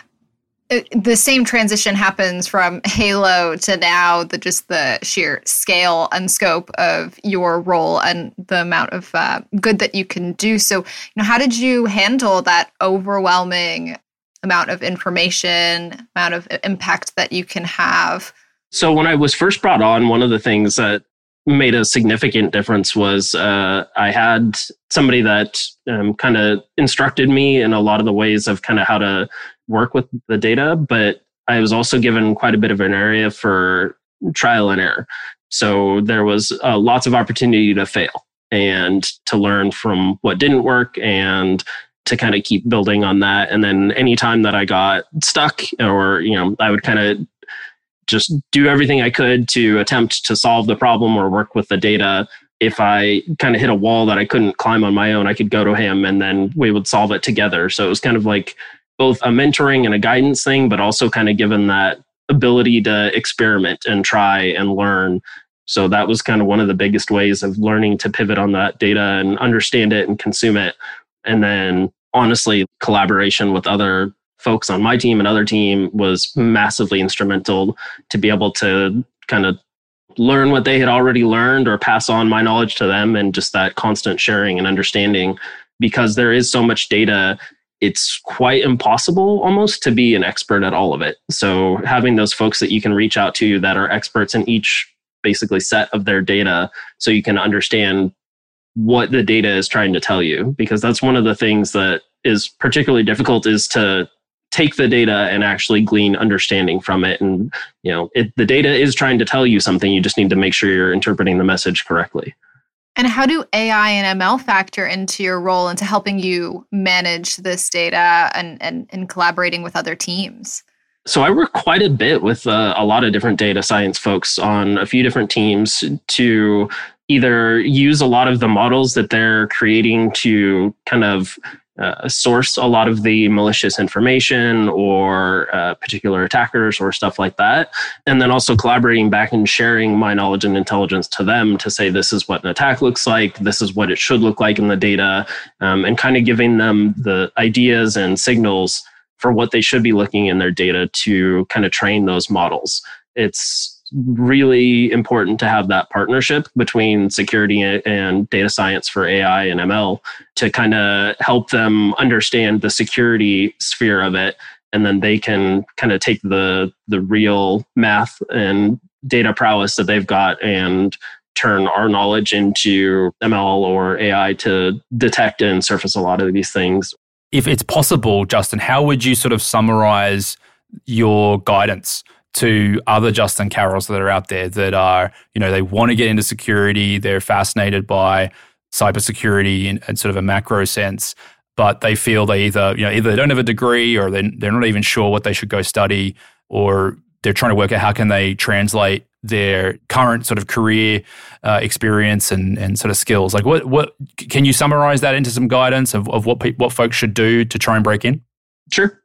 Speaker 3: the same transition happens from Halo to now, just the sheer scale and scope of your role and the amount of good that you can do. So, how did you handle that overwhelming amount of information, amount of impact that you can have?
Speaker 5: So when I was first brought on, one of the things that made a significant difference was I had somebody that kind of instructed me in a lot of the ways of kind of how to work with the data, but I was also given quite a bit of an area for trial and error. So there was lots of opportunity to fail and to learn from what didn't work and to kind of keep building on that. And then anytime that I got stuck, or, I would kind of just do everything I could to attempt to solve the problem or work with the data. If I kind of hit a wall that I couldn't climb on my own, I could go to him and then we would solve it together. So it was kind of like both a mentoring and a guidance thing, but also kind of given that ability to experiment and try and learn. So that was kind of one of the biggest ways of learning to pivot on that data and understand it and consume it. And then honestly, collaboration with other folks on my team and other team was massively instrumental to be able to kind of learn what they had already learned or pass on my knowledge to them, and just that constant sharing and understanding. Because there is so much data, it's quite impossible almost to be an expert at all of it. So having those folks that you can reach out to that are experts in each basically set of their data, so you can understand what the data is trying to tell you. Because that's one of the things that is particularly difficult, is to take the data and actually glean understanding from it. And, the data is trying to tell you something. You just need to make sure you're interpreting the message correctly.
Speaker 3: And how do AI and ML factor into your role, into helping you manage this data and collaborating with other teams?
Speaker 5: So I work quite a bit with a lot of different data science folks on a few different teams to either use a lot of the models that they're creating to kind of source a lot of the malicious information or particular attackers or stuff like that. And then also collaborating back and sharing my knowledge and intelligence to them to say, this is what an attack looks like, this is what it should look like in the data, and kind of giving them the ideas and signals for what they should be looking in their data to kind of train those models. It's really important to have that partnership between security and data science for AI and ML to kind of help them understand the security sphere of it. And then they can kind of take the real math and data prowess that they've got and turn our knowledge into ML or AI to detect and surface a lot of these things.
Speaker 2: If it's possible, Justin, how would you sort of summarize your guidance to other Justin Carrolls that are out there that are, they want to get into security, they're fascinated by cybersecurity in sort of a macro sense, but they feel they either they don't have a degree, or they're not even sure what they should go study, or they're trying to work out how can they translate their current sort of career experience and sort of skills. Like what can you summarize that into some guidance of what folks should do to try and break in?
Speaker 5: Sure.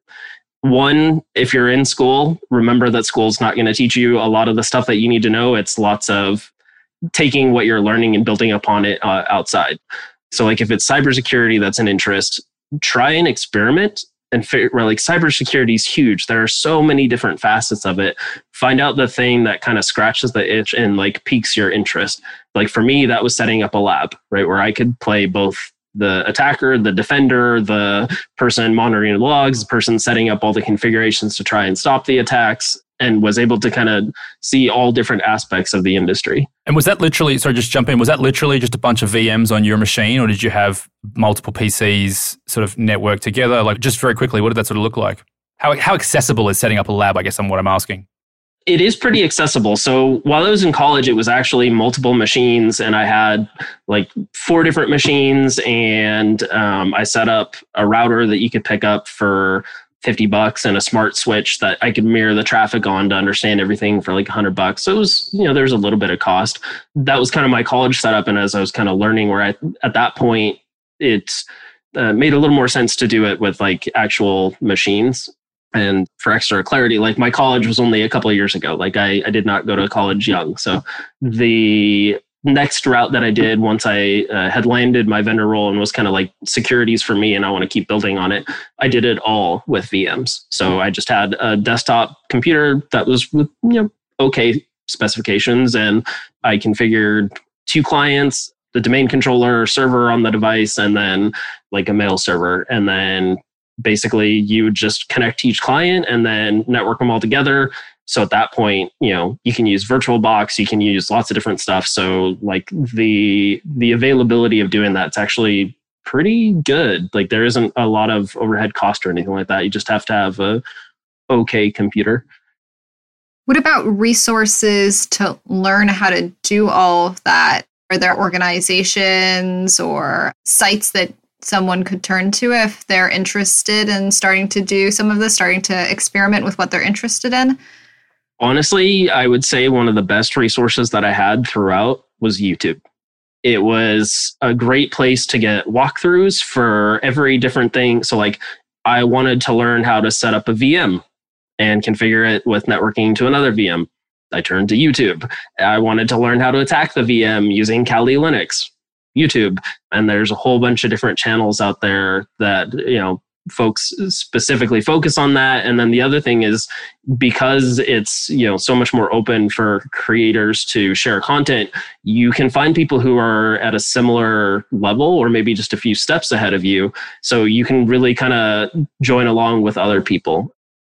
Speaker 5: One, if you're in school, remember that school's not going to teach you a lot of the stuff that you need to know. It's lots of taking what you're learning and building upon it outside. So like if it's cybersecurity that's an interest, try and experiment and figure, like cybersecurity is huge. There are so many different facets of it. Find out the thing that kind of scratches the itch and like piques your interest. Like for me, that was setting up a lab, right? Where I could play both the attacker, the defender, the person monitoring the logs, the person setting up all the configurations to try and stop the attacks, and was able to kind of see all different aspects of the industry.
Speaker 2: And was that literally, sorry, just jump in, was that literally just a bunch of VMs on your machine, or did you have multiple PCs sort of networked together? Like just very quickly, what did that sort of look like? How accessible is setting up a lab, I guess, on what I'm asking?
Speaker 5: It is pretty accessible. So while I was in college, it was actually multiple machines, and I had like 4 different machines, and I set up a router that you could pick up for $50 and a smart switch that I could mirror the traffic on to understand everything for like $100. So it was, there's a little bit of cost. That was kind of my college setup. And as I was kind of learning at that point, it made a little more sense to do it with like actual machines. And for extra clarity, like my college was only a couple of years ago. Like I did not go to college young. So the next route that I did once I had landed my vendor role and was kind of like securities for me and I want to keep building on it, I did it all with VMs. So I just had a desktop computer that was with okay specifications, and I configured 2 clients, the domain controller, server on the device, and then like a mail server. And then basically you would just connect each client and then network them all together. So at that point, you can use VirtualBox, you can use lots of different stuff. So like the availability of doing that's actually pretty good. Like there isn't a lot of overhead cost or anything like that. You just have to have a okay computer.
Speaker 3: What about resources to learn how to do all of that? Are there organizations or sites that someone could turn to if they're interested in starting to do some of this, starting to experiment with what they're interested in?
Speaker 5: Honestly, I would say one of the best resources that I had throughout was YouTube. It was a great place to get walkthroughs for every different thing. So like I wanted to learn how to set up a VM and configure it with networking to another VM. I turned to YouTube. I wanted to learn how to attack the VM using Kali Linux. YouTube. And there's a whole bunch of different channels out there that, folks specifically focus on that. And then the other thing is because it's, so much more open for creators to share content, you can find people who are at a similar level or maybe just a few steps ahead of you. So you can really kind of join along with other people.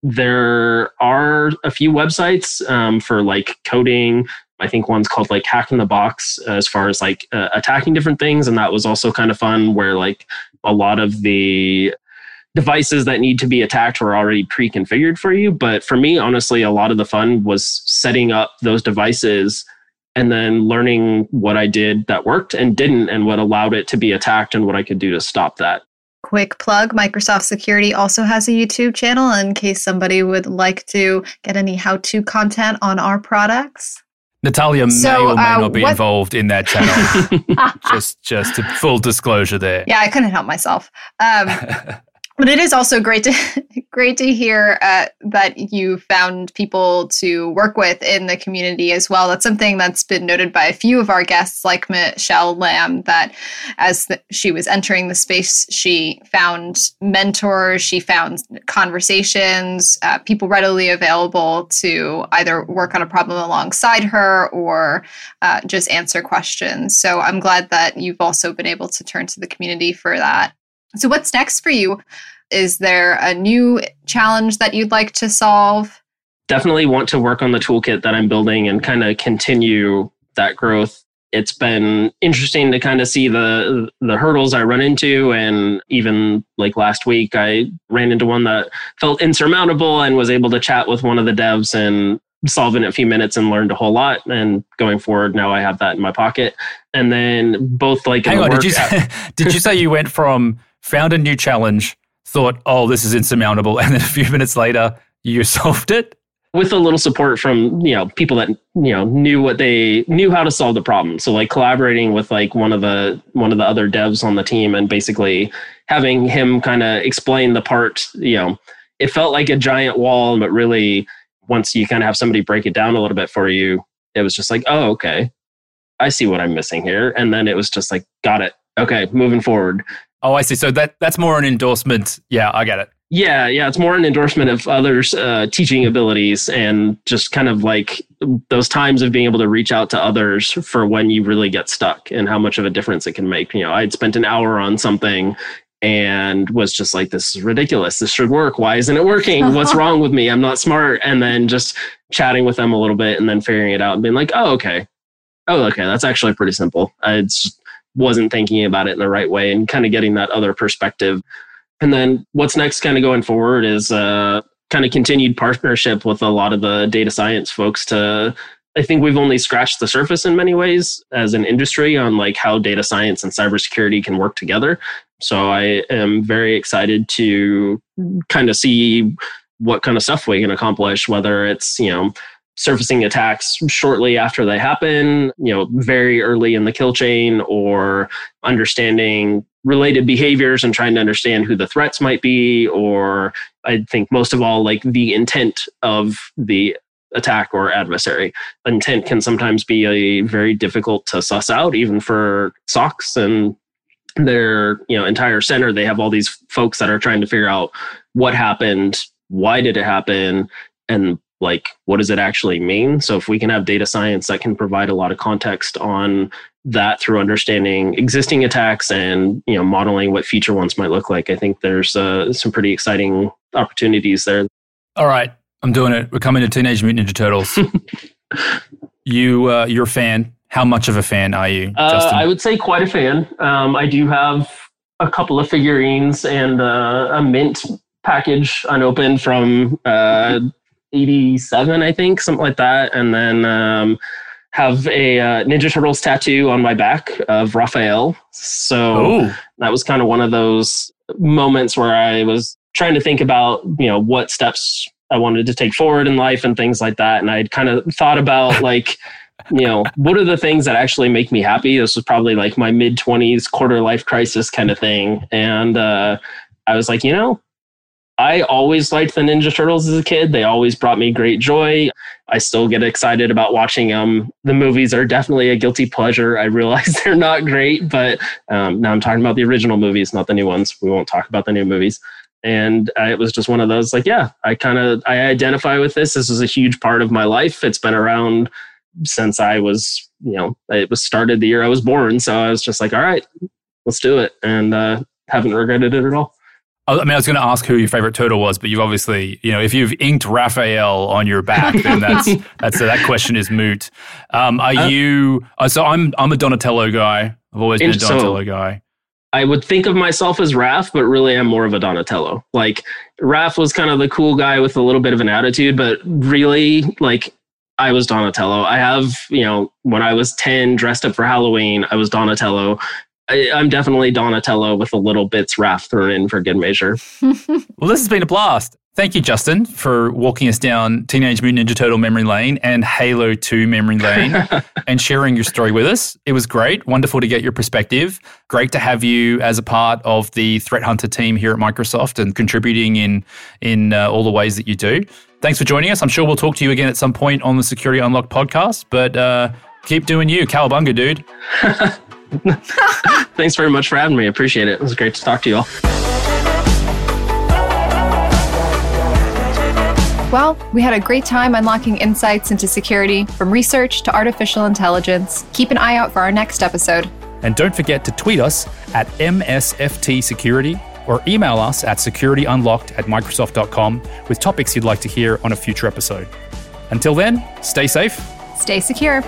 Speaker 5: There are a few websites for like coding. I think one's called like Hack in the Box as far as like attacking different things. And that was also kind of fun where like a lot of the devices that need to be attacked were already pre-configured for you. But for me, honestly, a lot of the fun was setting up those devices and then learning what I did that worked and didn't and what allowed it to be attacked and what I could do to stop that.
Speaker 3: Quick plug, Microsoft Security also has a YouTube channel in case somebody would like to get any how-to content on our products.
Speaker 2: Natalia may or may not be involved in that channel. just a full disclosure there.
Speaker 3: Yeah, I couldn't help myself. But it is also great to hear that you found people to work with in the community as well. That's something that's been noted by a few of our guests, like Michelle Lamb, that as she was entering the space, she found mentors, she found conversations, people readily available to either work on a problem alongside her or just answer questions. So I'm glad that you've also been able to turn to the community for that. So what's next for you? Is there a new challenge that you'd like to solve?
Speaker 5: Definitely want to work on the toolkit that I'm building and kind of continue that growth. It's been interesting to kind of see the hurdles I run into. And even like last week, I ran into one that felt insurmountable and was able to chat with one of the devs and solve in a few minutes and learned a whole lot. And going forward, now I have that in my pocket. And then both like...
Speaker 2: Hang on, did you say you went from found a new challenge, thought, oh, this is insurmountable, and then a few minutes later, you solved it?
Speaker 5: With a little support from, people that, knew how to solve the problem. So like collaborating with like one of the other devs on the team and basically having him kind of explain the part, it felt like a giant wall, but really once you kind of have somebody break it down a little bit for you, it was just like, oh, okay, I see what I'm missing here. And then it was just like, got it. Okay, moving forward.
Speaker 2: Oh, I see. So that's more an endorsement. Yeah, I get it.
Speaker 5: Yeah. It's more an endorsement of others' teaching abilities and just kind of like those times of being able to reach out to others for when you really get stuck and how much of a difference it can make. I'd spent an hour on something and was just like, this is ridiculous. This should work. Why isn't it working? What's wrong with me? I'm not smart. And then just chatting with them a little bit and then figuring it out and being like, oh, okay. That's actually pretty simple. I wasn't thinking about it in the right way and kind of getting that other perspective. And then what's next kind of going forward is kind of continued partnership with a lot of the data science folks I think we've only scratched the surface in many ways as an industry on like how data science and cybersecurity can work together. So I am very excited to kind of see what kind of stuff we can accomplish, whether it's, surfacing attacks shortly after they happen, very early in the kill chain, or understanding related behaviors and trying to understand who the threats might be, or I think most of all, like the intent of the attack or adversary. Intent can sometimes be very difficult to suss out, even for SOCs and their entire center. They have all these folks that are trying to figure out what happened, why did it happen, and like, what does it actually mean? So if we can have data science that can provide a lot of context on that through understanding existing attacks and modeling what future ones might look like, I think there's some pretty exciting opportunities there.
Speaker 2: All right, I'm doing it. We're coming to Teenage Mutant Ninja Turtles. You're a fan. How much of a fan are you, Justin?
Speaker 5: I would say quite a fan. I do have a couple of figurines and a mint package unopened from 87, I think, something like that. And then have a Ninja Turtles tattoo on my back of Raphael. So that was kind of one of those moments where I was trying to think about, what steps I wanted to take forward in life and things like that. And I'd kind of thought about like, what are the things that actually make me happy? This was probably like my mid-20s quarter life crisis kind of thing. And I was like, I always liked the Ninja Turtles as a kid. They always brought me great joy. I still get excited about watching them. The movies are definitely a guilty pleasure. I realize they're not great, but now I'm talking about the original movies, not the new ones. We won't talk about the new movies. And it was just one of those like, I identify with this. This is a huge part of my life. It's been around since I was, it was started the year I was born. So I was just like, all right, let's do it. And haven't regretted it at all.
Speaker 2: I was going to ask who your favorite turtle was, but you've obviously, if you've inked Raphael on your back, then that question is moot. Are you? So I'm a Donatello guy. I've always been a Donatello guy.
Speaker 5: I would think of myself as Raph, but really I'm more of a Donatello. Like Raph was kind of the cool guy with a little bit of an attitude, but really like I was Donatello. I have, when I was 10 dressed up for Halloween, I was Donatello. I'm definitely Donatello with a little bits Raph thrown in for good measure.
Speaker 2: Well, this has been a blast. Thank you, Justin, for walking us down Teenage Mutant Ninja Turtle memory lane and Halo 2 memory lane and sharing your story with us. It was great. Wonderful to get your perspective. Great to have you as a part of the Threat Hunter team here at Microsoft and contributing in all the ways that you do. Thanks for joining us. I'm sure we'll talk to you again at some point on the Security Unlocked podcast, but keep doing you. Cowabunga, dude.
Speaker 5: Thanks very much for having me. I appreciate it. It was great to talk to you all.
Speaker 3: Well, we had a great time unlocking insights into security, from research to artificial intelligence. Keep an eye out for our next episode.
Speaker 2: And don't forget to tweet us at MSFT Security or email us at securityunlocked@microsoft.com with topics you'd like to hear on a future episode. Until then, stay safe.
Speaker 3: Stay secure.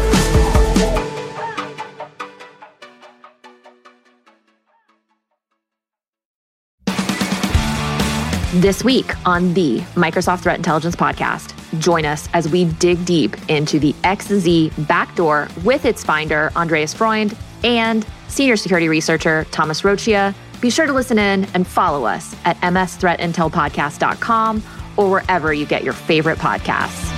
Speaker 6: This week on the Microsoft Threat Intelligence Podcast, join us as we dig deep into the XZ backdoor with its finder, Andreas Freund, and senior security researcher, Thomas Rochia. Be sure to listen in and follow us at msthreatintelpodcast.com or wherever you get your favorite podcasts.